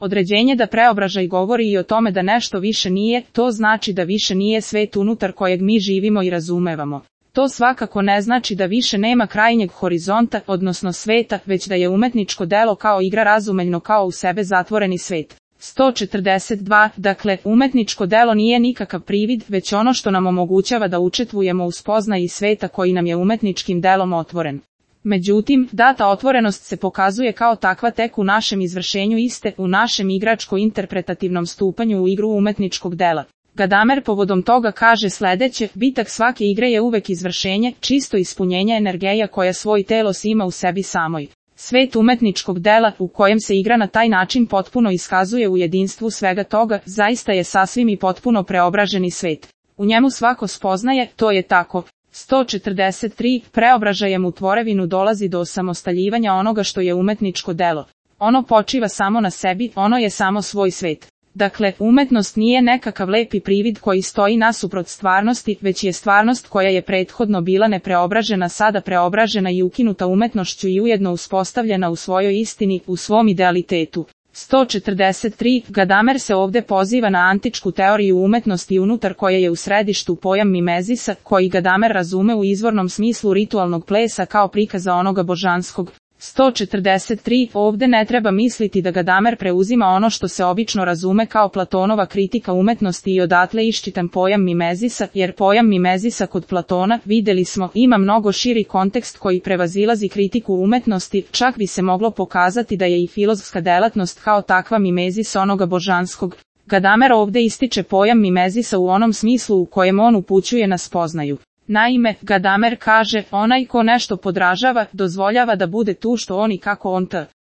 Određenje da preobražaj govori i o tome da nešto više nije, to znači da više nije svet unutar kojeg mi živimo i razumevamo. To svakako ne znači da više nema krajnjeg horizonta, odnosno sveta, već da je umetničko delo kao igra razumeljno kao u sebe zatvoreni svet. 142. Dakle, umetničko delo nije nikakav privid, već ono što nam omogućava da učestvujemo u spoznaji sveta koji nam je umetničkim delom otvoren. Međutim, data otvorenost se pokazuje kao takva tek u našem izvršenju iste, u našem igračko-interpretativnom stupanju u igru umetničkog dela. Gadamer povodom toga kaže sledeće: bitak svake igre je uvek izvršenje, čisto ispunjenje energija koja svoj telos ima u sebi samoj. Svet umetničkog dela, u kojem se igra na taj način potpuno iskazuje u jedinstvu svega toga, zaista je sasvim i potpuno preobraženi svet. U njemu svako spoznaje, to je tako. 143. Preobražajem u tvorevinu dolazi do osamostaljivanja onoga što je umetničko delo. Ono počiva samo na sebi, ono je samo svoj svet. Dakle, umetnost nije nekakav lepi privid koji stoji nasuprot stvarnosti, već je stvarnost koja je prethodno bila nepreobražena sada preobražena i ukinuta umetnošću i ujedno uspostavljena u svojoj istini, u svom idealitetu. 143. Gadamer se ovde poziva na antičku teoriju umetnosti unutar koje je u središtu pojam mimezisa, koji Gadamer razume u izvornom smislu ritualnog plesa kao prikaza onoga božanskog. 143. Ovde ne treba misliti da Gadamer preuzima ono što se obično razume kao Platonova kritika umetnosti i odatle iščitan pojam mimezisa, jer pojam mimezisa kod Platona, videli smo, ima mnogo širi kontekst koji prevazilazi kritiku umetnosti, čak bi se moglo pokazati da je i filozofska delatnost kao takva mimezis onoga božanskog. Gadamer ovde ističe pojam mimezisa u onom smislu u kojem on upućuje na spoznaju. Naime, Gadamer kaže, onaj ko nešto podražava, dozvoljava da bude tu što on i kako on t.